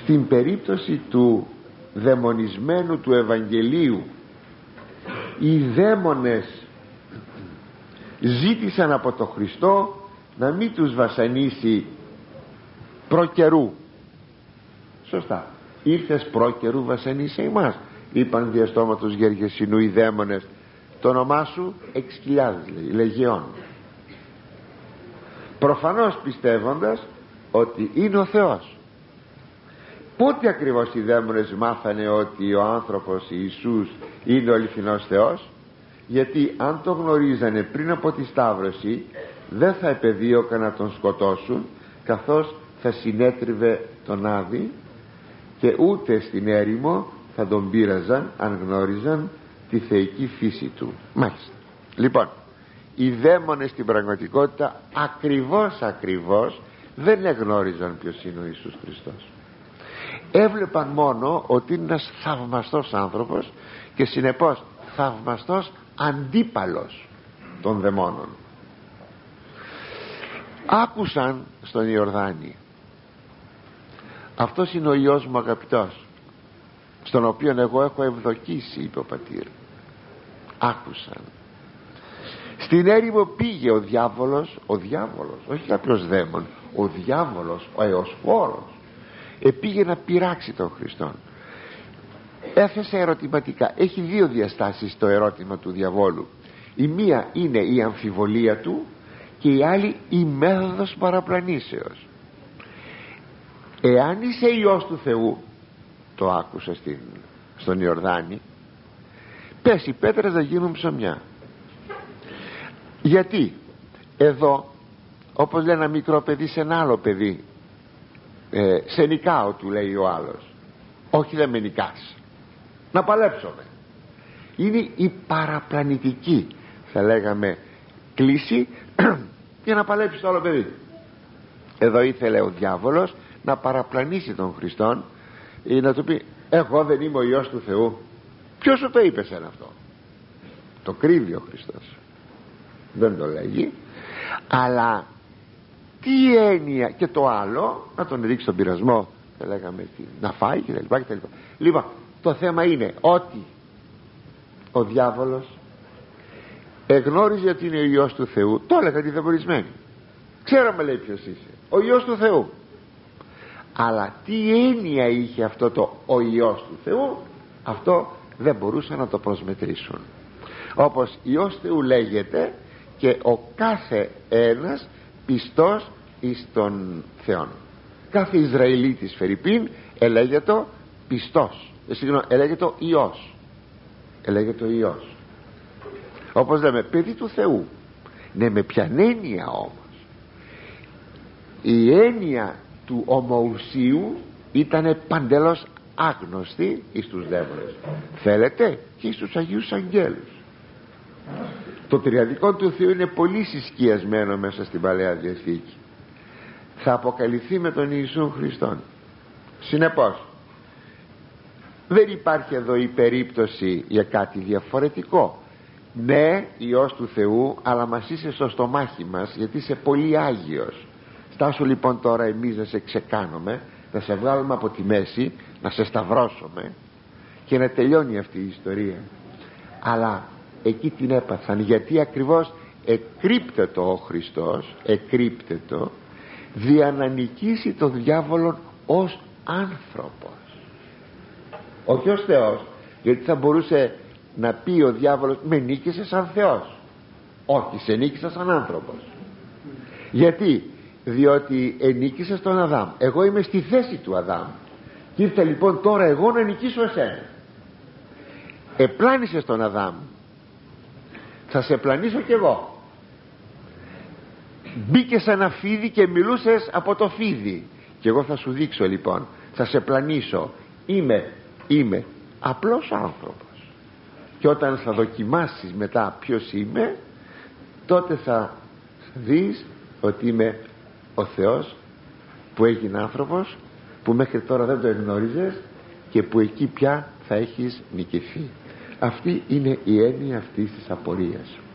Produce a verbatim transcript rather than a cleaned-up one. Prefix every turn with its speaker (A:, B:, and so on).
A: Στην περίπτωση του δαιμονισμένου του Ευαγγελίου, οι δαίμονες ζήτησαν από τον Χριστό να μην τους βασανίσει προκαιρού. Σωστά, ήρθες προκαιρού βασανίσε εμάς, είπαν διαστόματος Γεργεσινού οι δαίμονες. Το όνομά σου έξι χιλιάδες λέει, λεγεών, προφανώς πιστεύοντας ότι είναι ο Θεός. Πότε ακριβώς οι δαίμονες μάθανε ότι ο άνθρωπος Ιησούς είναι ο αληθινός Θεός? Γιατί αν το γνωρίζανε πριν από τη Σταύρωση, δεν θα επεδίωκαν να τον σκοτώσουν, καθώς θα συνέτριβε τον Άδη, και ούτε στην έρημο θα τον πείραζαν αν γνώριζαν τη θεϊκή φύση του. Μάλιστα. Λοιπόν, οι δαίμονες στην πραγματικότητα ακριβώς ακριβώς δεν εγνώριζαν ποιος είναι ο Ιησούς Χριστός. Έβλεπαν μόνο ότι είναι ένας θαυμαστός άνθρωπος και συνεπώς θαυμαστός αντίπαλος των δαιμόνων. Άκουσαν στον Ιορδάνη, αυτός είναι ο Υιός μου αγαπητός, στον οποίον εγώ έχω ευδοκίσει, είπε ο πατήρ. Άκουσαν. Στην έρημο πήγε ο διάβολος, ο διάβολος, όχι κάποιος δαίμον, ο διάβολος, ο εωσφόρος, επήγε να πειράξει τον Χριστόν. Έθεσε ερωτηματικά. Έχει δύο διαστάσεις το ερώτημα του διαβόλου. Η μία είναι η αμφιβολία του και η άλλη η μέθοδος παραπλανήσεως. Εάν είσαι Υιός του Θεού, το άκουσα στην, στον Ιορδάνη, πες οι πέτρες να γίνουν ψωμιά. Γιατί εδώ, όπως λέει ένα μικρό παιδί σε ένα άλλο παιδί, ε, σε νικάω, του λέει ο άλλος. Όχι, δεν με νικάς, να παλέψουμε. Είναι η παραπλανητική, θα λέγαμε, κλίση για να παλέψει το άλλο παιδί. Εδώ ήθελε ο διάβολος να παραπλανήσει τον Χριστόν ή να του πει, εγώ δεν είμαι ο Υιός του Θεού. Ποιος σου το είπε σένα αυτό? Το κρύβει ο Χριστός, δεν το λέγει. Αλλά τι έννοια, και το άλλο, να τον ρίξει τον πειρασμό, θα λέγαμε, να φάει και τα λοιπά και τα λοιπά. Λοιπόν, το θέμα είναι ότι ο διάβολος εγνώριζε ότι είναι ο Υιός του Θεού. Το έλεγαν οι δαιμονισμένοι. Ξέραμε, λέει, ποιος είσαι, ο Υιός του Θεού. Αλλά τι έννοια είχε αυτό το ο Υιός του Θεού, αυτό δεν μπορούσαν να το προσμετρήσουν. Όπως Υιός Θεού λέγεται και ο κάθε ένας πιστός εις τον Θεόν. Κάθε Ισραηλίτης φερειπίν ελέγεται πιστός, ε, συγγνώμη, ελέγεται Υιός, ελέγεται Υιός, όπως λέμε παιδί του Θεού. Ναι, με ποιαν έννοια όμως? Η έννοια του ομοουσίου ήταν παντελώς άγνωστη εις τους δαίμονες, θέλετε, και εις τους Αγίους Αγγέλους. Το τριαδικό του Θεού είναι πολύ συσκιασμένο μέσα στην Παλαιά Διαθήκη. Θα αποκαλυφθεί με τον Ιησού Χριστόν. Συνεπώς δεν υπάρχει εδώ η περίπτωση για κάτι διαφορετικό. Ναι, Υιός του Θεού, αλλά μας είσαι στο στομάχι μας, γιατί είσαι πολύ Άγιος. Στάσου λοιπόν τώρα εμείς να σε ξεκάνουμε, να σε βγάλουμε από τη μέση, να σε σταυρώσουμε και να τελειώνει αυτή η ιστορία. Αλλά εκεί την έπαθαν, γιατί ακριβώς εκρύπτετο ο Χριστός, εκρύπτετο, δια να νικήσει τον διάβολον ως άνθρωπος, όχι ως Θεός. Γιατί θα μπορούσε να πει ο διάβολος, με νίκησε σαν Θεός. Όχι, σε νίκησα σαν άνθρωπος. Γιατί? Διότι ενίκησε τον Αδάμ. Εγώ είμαι στη θέση του Αδάμ και ήρθα λοιπόν τώρα εγώ να νικήσω εσένα. Επλάνησες τον Αδάμ, θα σε πλανήσω κι εγώ. Μπήκες σε ένα φίδι και μιλούσες από το φίδι, και εγώ θα σου δείξω λοιπόν, θα σε πλανήσω. Είμαι, είμαι απλός άνθρωπος. Και όταν θα δοκιμάσεις μετά ποιος είμαι, τότε θα δεις ότι είμαι ο Θεός που έγινε άνθρωπος, που μέχρι τώρα δεν το εγνώριζες και που εκεί πια θα έχεις νικηθεί. Αυτή είναι η έννοια αυτής της απορίας.